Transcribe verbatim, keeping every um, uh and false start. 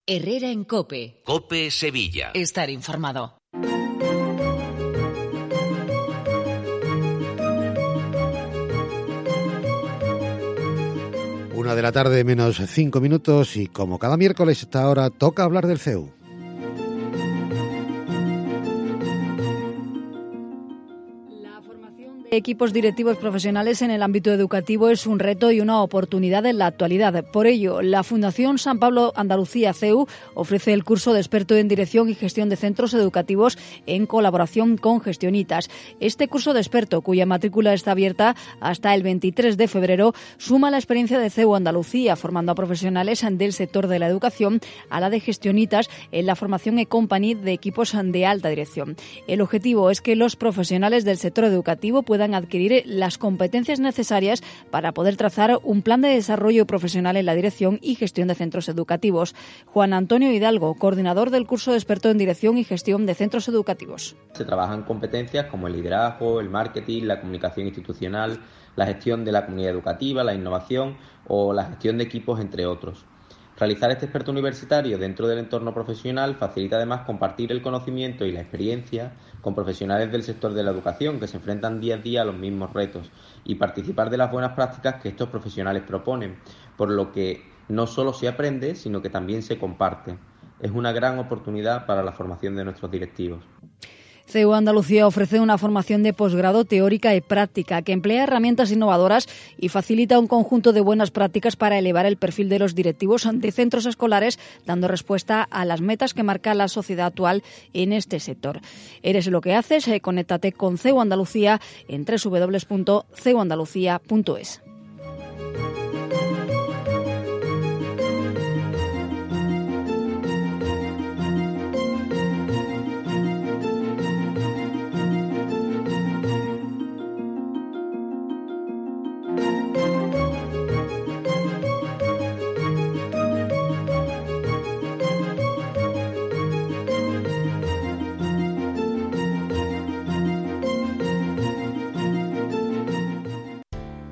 Herrera en COPE. COPE Sevilla. Estar informado. Una de la tarde menos cinco minutos y como cada miércoles a esta hora toca hablar del C E U. Equipos directivos profesionales en el ámbito educativo es un reto y una oportunidad en la actualidad. Por ello, la Fundación San Pablo Andalucía C E U ofrece el curso de experto en dirección y gestión de centros educativos en colaboración con Gestionitas. Este curso de experto, cuya matrícula está abierta hasta el veintitrés de febrero, suma la experiencia de C E U Andalucía, formando a profesionales del sector de la educación, a la de Gestionitas en la formación e-company de equipos de alta dirección. El objetivo es que los profesionales del sector educativo puedan adquirir las competencias necesarias para poder trazar un plan de desarrollo profesional en la dirección y gestión de centros educativos. Juan Antonio Hidalgo, coordinador del curso de experto en dirección y gestión de centros educativos. Se trabajan competencias como el liderazgo, el marketing, la comunicación institucional, la gestión de la comunidad educativa, la innovación o la gestión de equipos, entre otros. Realizar este experto universitario dentro del entorno profesional facilita además compartir el conocimiento y la experiencia con profesionales del sector de la educación que se enfrentan día a día a los mismos retos y participar de las buenas prácticas que estos profesionales proponen, por lo que no solo se aprende, sino que también se comparte. Es una gran oportunidad para la formación de nuestros directivos. C E U Andalucía ofrece una formación de posgrado teórica y práctica que emplea herramientas innovadoras y facilita un conjunto de buenas prácticas para elevar el perfil de los directivos de centros escolares, dando respuesta a las metas que marca la sociedad actual en este sector. Eres lo que haces, conéctate con C E U Andalucía en doble u doble u doble u punto c e u andalucía punto es.